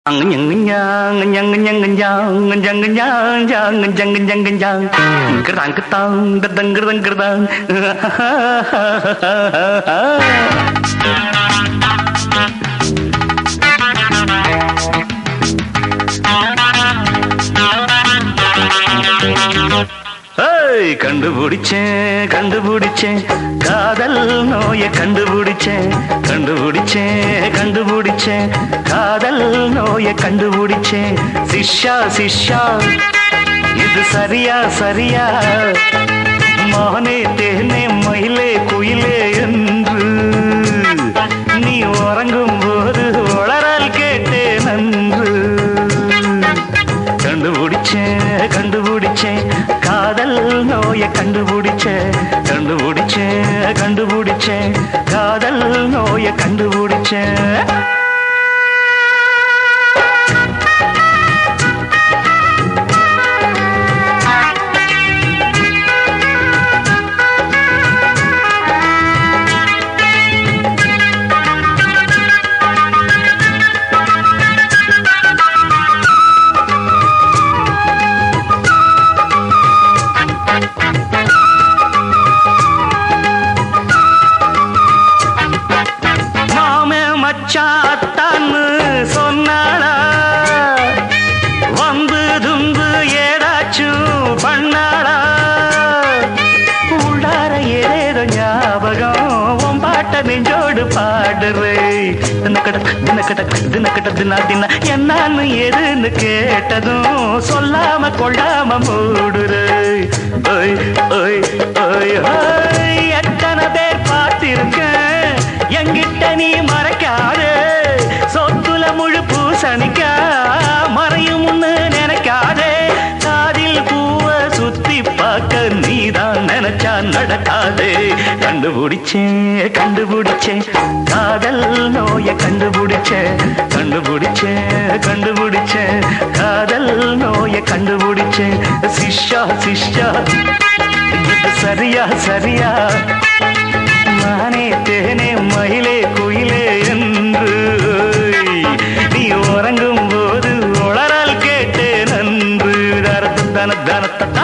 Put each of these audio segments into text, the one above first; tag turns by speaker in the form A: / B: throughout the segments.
A: கண்டுபிடிச்சேன் கண்டுபிடிச்சேன் காதல் நோயை கண்டுபிடிச்சேன் கண்டுபிடிச்சேன் கண்டுபிடிச்சேன் காதல் நோயை கண்டுபிடிச்சேன் சிஷ்யா சிஷ்யா இது சரியா சரியா மானே தேனே மயிலே குயிலே என்று நீ உறங்கும் போது உளறல் கேட்டேன் நன்று கண்டுபிடிச்சேன் கண்டுபிடிச்சேன் காதல் நோயை கண்டுபிடிச்சேன் கண்டுபிடிச்சேன் கண்டுபிடிச்சேன் காதல் நோயை கண்டுபிடிச்சேன் சாத்தான்னு சொன்னாளா வந்து தும்பு ஏதாச்சும் பண்ணாளா உள்ளார ஏதேதோ ஞாபகம் பாட்ட நெஞ்சோடு பாடுறே தினக்கட்ட தினா தினா என்னான்னு எதுன்னு கேட்டதும் சொல்லாம கொள்ளாம மூடுறே ஓய் ஓய் ஓய் ஓய் எத்தனை பேர் பார்த்திருக்கேன் எங்கிட்ட நீ மறைக்காதே சொத்துல முழு பூசணிக்கா மறையும் நினைக்காதே காதில் பூவ சுத்தி பார்க்க நீதான் நினைச்சா நடக்காதே கண்டுபிடிச்சேன் கண்டுபிடிச்சேன் காதல் நோயை கண்டுபிடிச்சேன் கண்டுபிடிச்சேன் கண்டுபிடிச்சேன் காதல் நோயை கண்டுபிடிச்சேன் சிஷ்யா சிஷ்யா இது சரியா சரியா மானே தேனே மயிலே குயிலே என்று நீ உறங்கும் போது உளறல் கேட்டேன் நன்று தன தனத்தா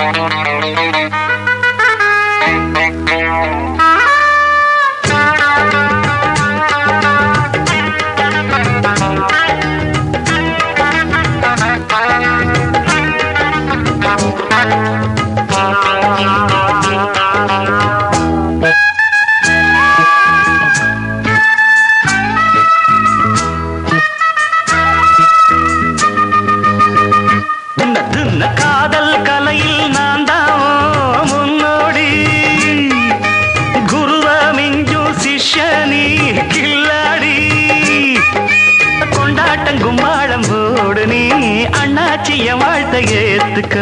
A: காதல் கலையில் நான் தான் முன்னோடி குருவ மிஞ்சும் சிஷ்யனி கில்லாடி கொண்டாட்டம் கும்மாளம் போடு நீ அண்ணாச்சிய வாழ்த்த ஏத்துக்க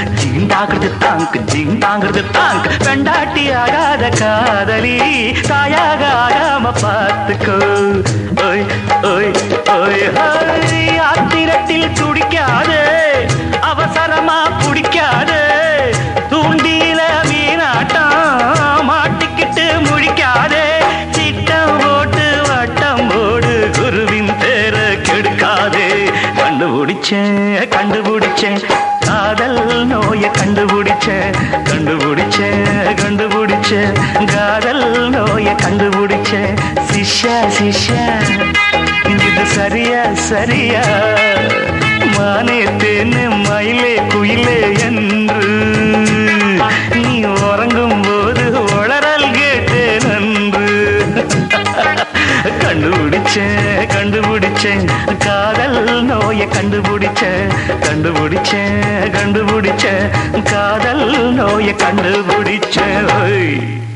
A: ஜீன் தாங்கிறது தாங்க் பெண்டாட்டி ஆகாத காதலி தாயாக ஆகாம பார்த்துக்கோ ஓய் ஓய் ஓய் ஓய் ஆத்திரத்தில் துடிக்காதே அவசரமா பிடிக்காது தூண்டில மீனாட்டம் மாட்டிக்கிட்டு முழிக்காதே சிட்டம் போட்டு வட்டம் போடு குருவின் பேர கெடுக்காதே கண்டுபிடிச்சேன் கண்டுபிடிச்சேன் காதல் நோயை கண்டுபிடிச்சேன் கண்டுபிடிச்சேன் கண்டுபிடிச்சேன் காதல் நோயை கண்டுபிடிச்சேன் சிஷ்யா சிஷ்யா இது சரியா சரியா மானே தேனே மயிலே குயிலே என்று நீ உறங்கும் போது உளறல் கேட்டேன் நன்று கண்டுபிடிச்சேன் கண்டுபிடிச்சேன் காதல் நோயை கண்டுபிடிச்சேன் கண்டுபிடிச்சேன் கண்டுபிடிச்சேன் காதல் நோயை கண்டுபிடிச்சேன்